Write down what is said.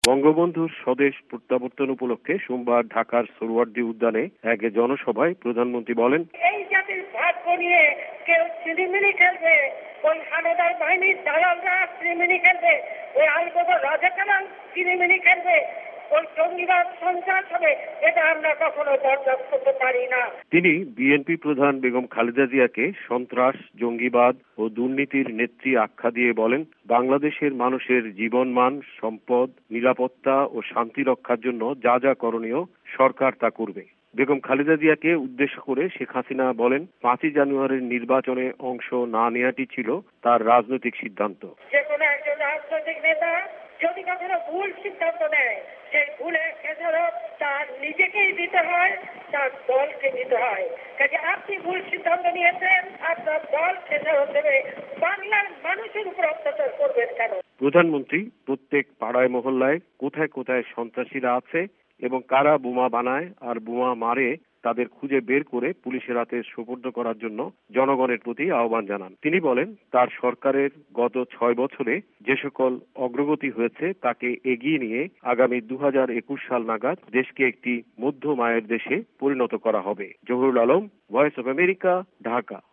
বঙ্গবন্ধুর স্বদেশ প্রত্যাবর্তন উপলক্ষে সোমবার ঢাকার সোহরাওয়ার্দী উদ্যানে এক জনসভায় প্রধানমন্ত্রী বলেন, এই জাতির ভাগ্য নিয়ে কেউ ছিনিমিনি খেলবে, ওই হানাদার বাহিনীর দালালরা ছিনিমিনি খেলবে, ওই আলবদর রাজাকার ছিনিমিনি খেলবে, ওই জঙ্গিবাদ সন্ত্রাস হবে, এটা আমরা কখনো বরদাস্ত করতে পারি না। তিনি বিএনপি প্রধান বেগম খালেদা জিয়াকে সন্ত্রাস, জঙ্গিবাদ ও দুর্নীতির নেত্রী আখ্যা দিয়ে বলেন, বাংলাদেশের মানুষের জীবনমান, সম্পদ, নিরাপত্তা ও শান্তি রক্ষার জন্য যা যা করণীয় সরকার তা করবে। বেগম খালেদা জিয়াকে উদ্দেশ্য করে শেখ হাসিনা বলেন, 5ই জানুয়ারির নির্বাচনে অংশ না নেওয়াটি ছিল তার রাজনৈতিক সিদ্ধান্ত। যে কোনো একজন রাজনৈতিক নেতা যদি কখনো ভুল সিদ্ধান্ত নেয়, সেই ভুলের খেসারত তার নিজেকেই দিতে হয়, তার দলকে দিতে হয়। কাজে আপনি ভুল সিদ্ধান্ত নিয়েছেন, আপনার দল খেসারত দেবে, বাংলার মানুষের উপর অত্যাচার করবেন কেন? প্রধানমন্ত্রী প্রত্যেক পাড়ায় মহল্লায় কোথায় কোথায় সন্ত্রাসীরা আছে এবং কারা বোমা বানায় আর বোমা মারে তাদের খুঁজে বের করে পুলিশের হাতে সোপর্দ করার জন্য জনগণের প্রতি আহ্বান জানান। তিনি বলেন, তার সরকারের গত 6 বছরে যে সকল অগ্রগতি হয়েছে তাকে এগিয়ে নিয়ে আগামী 2021 সাল নাগাদ দেশকে একটি মধ্যম আয়ের দেশে পরিণত করা হবে। Zahurul Alam, voice of America, Dhaka.